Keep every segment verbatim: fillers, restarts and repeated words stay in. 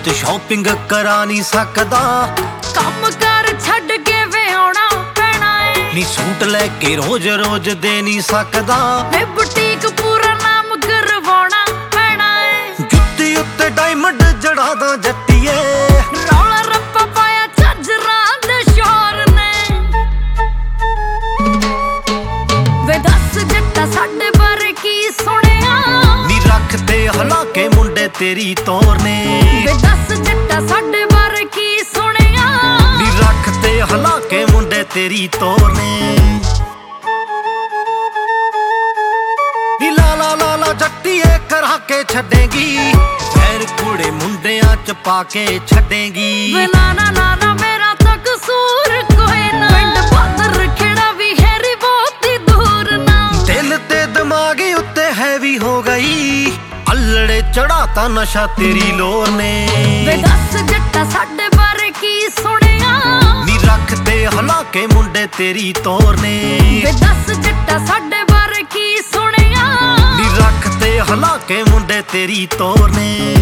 ਚ ਸ਼ਾਪਿੰਗ ਕਰਾ ਨਹੀਂ ਸਕਦਾ, ਕੰਮ ਕਰ ਛੱਡ ਕੇ ਵਿਆਹੁਣਾ ਪੈਣਾ ਏ। ਨੀ ਸੂਟ ਲੈ ਕੇ ਰੋਜ਼ ਰੋਜ਼ ਦੇ ਨਹੀਂ ਸਕਦਾ, ਵੇ ਬੁਟੀਕ ਪੂਰਾ ਨਾਮ ਕਰਵਾਉਣਾ ਪੈਣਾ ਏ। ਜੁੱਤੀ ਉੱਤੇ ਡਾਇਮੰਡ ਜੜਾ ਦਾ ਜੱਟੀਏ, ਰੌਲਾ ਰੱਪਾ ਪਾਇਆ ਝਾਂਜਰਾਂ ਦੇ ਸ਼ੋਰ ਨੇ। ਵੇ ਦੱਸ ਜੱਟਾ ਸਾਡੇ ਬਾਰੇ ਕੀ ਸੁਣਿਆ, ਨੀ ਰੱਖ ਤੇ ਹਲਾ ਕੇ ਮੁੰਡੇ ਤੇਰੀ ਤੋਰ ਨੇ। ਵੇ ਦੱਸ ਜੱਟਾ ਸਾਡੇ ਬਾਰੇ ਕੀ ਸੁਣਿਆ, ਨੀ ਰੱਖ ਤੇ ਹਲਾ ਕੇ ਮੁੰਡੇ ਤੇਰੀ ਤੋਰ ਨੇ। ਨੀ ਲਾ ਲਾ ਲਾ ਲਾ ਜੱਟੀਏ ਕਰਾ ਕੇ ਛੱਡੇਗੀ, ਫੇਰ ਕੁੜੇ ਮੁੰਡਿਆਂ ਚ ਪਾ ਕੇ ਛੱਡੇਗੀ। ਵੇ ਨਾ ਨਾ ਨਾ ਨਾ ਮੇਰਾ ਤਾਂ ਕਸੂਰ ਕੋਈ ਨਾ, ਪਿੰਡ ਬਾਦਰ ਖੇੜਾ ਵੀ ਹੈਰੀ ਬਹੁਤੀ ਦੂਰ ਨਾ। ਦਿਲ ਤੇ ਦਿਮਾਗ ਉੱਤੇ ਹੈਵੀ ਹੋ ਗਈ, ਅਲੜੇ ਚੜਾਤਾ ਨਸ਼ਾ ਤੇਰੀ ਲੋਰ ਨੇ। ਵੇ ਦੱਸ ਜੱਟਾ ਸਾਡੇ ਬਾਰੇ ਕੀ ਸੁਣਿਆ, ਨੀ ਰੱਖ ਤੇ ਹਲਾ ਕੇ ਮੁੰਡੇ ਤੇਰੀ ਤੋਰ ਨੇ। ਵੇ ਦੱਸ ਜੱਟਾ ਸਾਡੇ ਬਾਰੇ ਕੀ ਸੁਣਿਆ, ਨੀ ਰੱਖ ਤੇ ਹਲਾ ਕੇ ਮੁੰਡੇ ਤੇਰੀ ਤੋਰ ਨੇ।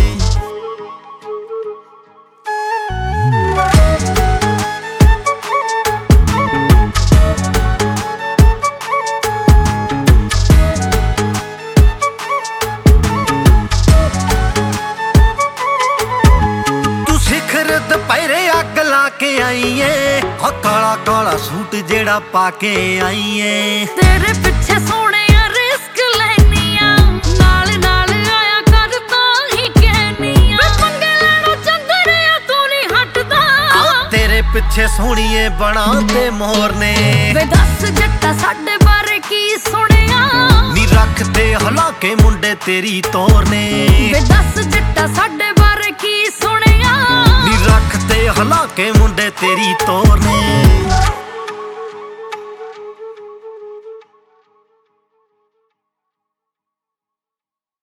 ਦੁਪਹਿਰੇ ਅੱਗ ਲਾ ਕੇ ਆਈਏ, ਹੋ ਕਾਲਾ ਕਾਲਾ ਸੂਟ ਜਿਹੜਾ ਪਾ ਕੇ ਆਈਏ। ਤੇਰੇ ਪਿੱਛੇ ਸੋਹਣਿਆ ਰਿਸਕ ਲੈਨੀਆਂ, ਨਾਲ ਨਾਲ ਆਇਆ ਕਰ ਤਾਂ ਹੀ ਕਹਿਨੀਆਂ। ਵੇ ਪੰਗੇ ਲੈਣੋਂ ਚੰਦਰਿਆ ਤੂੰ ਨਹੀਂ ਹਟਦਾ, ਤੇਰੇ ਪਿੱਛੇ ਸੋਹਣੀਏ ਬਣਾ ਤੇ ਮੋਰ ਨੇ। ਵੇ ਦੱਸ ਜੱਟਾ ਸਾਡੇ ਬਾਰੇ ਕੀ ਸੁਣਿਆ, ਨੀ ਰੱਖ ਤੇ ਹਲਾ ਕੇ ਮੁੰਡੇ ਤੇਰੀ ਤੋਰ ਨੇ। ਵੇ